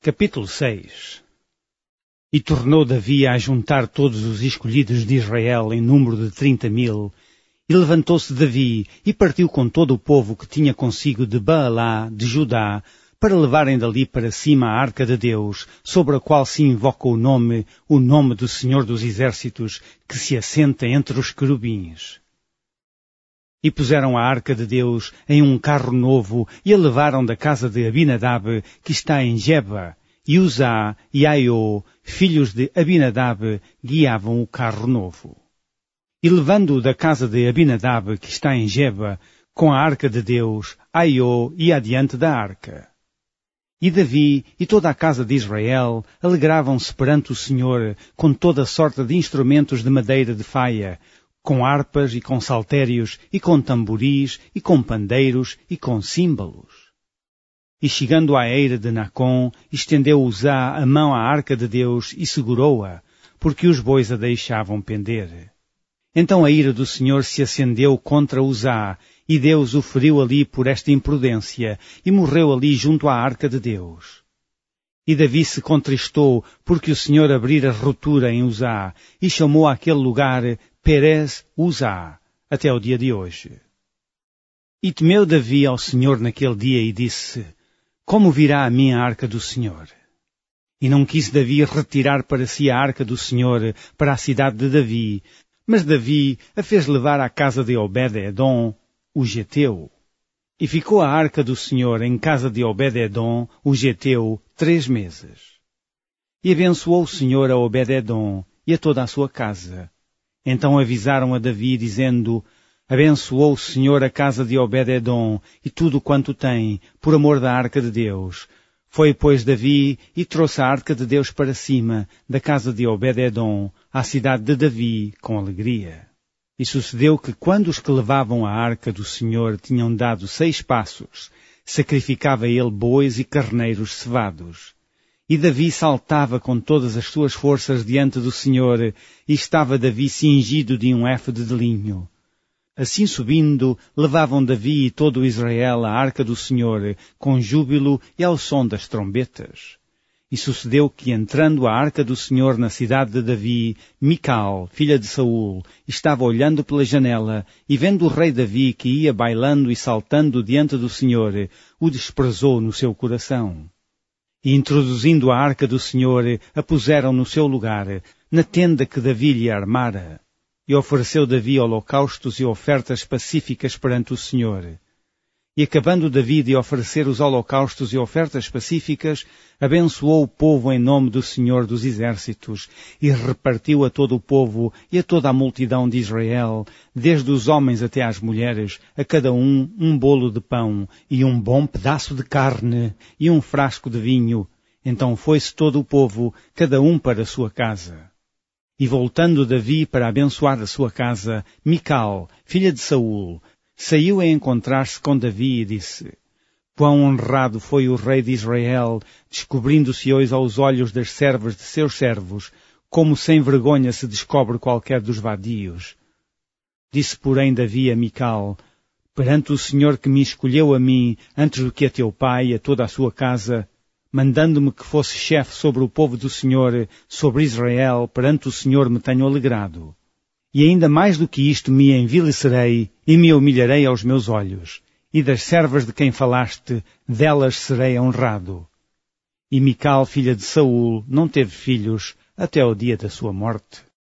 Capítulo 6. E tornou Davi a juntar todos os escolhidos de Israel em número de 30.000, e levantou-se Davi e partiu com todo o povo que tinha consigo de Baalá, de Judá, para levarem dali para cima a arca de Deus, sobre a qual se invoca o nome do Senhor dos Exércitos, que se assenta entre os querubins. E puseram a arca de Deus em um carro novo e a levaram da casa de Abinadab, que está em Geba, e Uzá e Aiô, filhos de Abinadab, guiavam o carro novo. E levando-o da casa de Abinadab, que está em Geba, com a arca de Deus, Aiô ia adiante da arca. E Davi e toda a casa de Israel alegravam-se perante o Senhor com toda sorte de instrumentos de madeira de faia, com harpas e com saltérios, e com tamboris, e com pandeiros, e com símbolos. E chegando à eira de Nacon, estendeu Uzá a mão à arca de Deus e segurou-a, porque os bois a deixavam pender. Então a ira do Senhor se acendeu contra Uzá, e Deus o feriu ali por esta imprudência, e morreu ali junto à arca de Deus. E Davi se contristou, porque o Senhor abrira ruptura em Uzá, e chamou àquele lugar Perez Uzá, até o dia de hoje. E temeu Davi ao Senhor naquele dia e disse: Como virá a mim a arca do Senhor? E não quis Davi retirar para si a arca do Senhor para a cidade de Davi, mas Davi a fez levar à casa de Obed-edom, o Geteu. E ficou a arca do Senhor em casa de Obed-edom, o Geteu, 3 meses. E abençoou o Senhor a Obed-edom e a toda a sua casa. Então avisaram a Davi, dizendo: Abençoou o Senhor a casa de Obed-edom e tudo quanto tem, por amor da arca de Deus. Foi, pois, Davi e trouxe a arca de Deus para cima, da casa de Obed-edom, à cidade de Davi, com alegria. E sucedeu que, quando os que levavam a arca do Senhor tinham dado 6 passos, sacrificava ele bois e carneiros cevados. E Davi saltava com todas as suas forças diante do Senhor, e estava Davi cingido de um éfode de linho. Assim subindo, levavam Davi e todo o Israel a arca do Senhor, com júbilo e ao som das trombetas. E sucedeu que, entrando a arca do Senhor na cidade de Davi, Mical, filha de Saul, estava olhando pela janela, e vendo o rei Davi que ia bailando e saltando diante do Senhor, o desprezou no seu coração. E introduzindo a arca do Senhor, a puseram no seu lugar, na tenda que Davi lhe armara. E ofereceu Davi holocaustos e ofertas pacíficas perante o Senhor. E acabando Davi de oferecer os holocaustos e ofertas pacíficas, abençoou o povo em nome do Senhor dos Exércitos, e repartiu a todo o povo e a toda a multidão de Israel, desde os homens até às mulheres, a cada um bolo de pão, e um bom pedaço de carne, e um frasco de vinho. Então foi-se todo o povo, cada um para a sua casa. E voltando Davi para abençoar a sua casa, Mical, filha de Saul, saiu a encontrar-se com Davi e disse: Quão honrado foi o rei de Israel, descobrindo-se hoje aos olhos das servas de seus servos, como sem vergonha se descobre qualquer dos vadios. Disse, porém, Davi a Mical: Perante o Senhor que me escolheu a mim, antes do que a teu pai e a toda a sua casa, mandando-me que fosse chefe sobre o povo do Senhor, sobre Israel, perante o Senhor me tenho alegrado. E ainda mais do que isto me envilecerei e me humilharei aos meus olhos, e das servas de quem falaste, delas serei honrado. E Mical, filha de Saul, não teve filhos até ao dia da sua morte.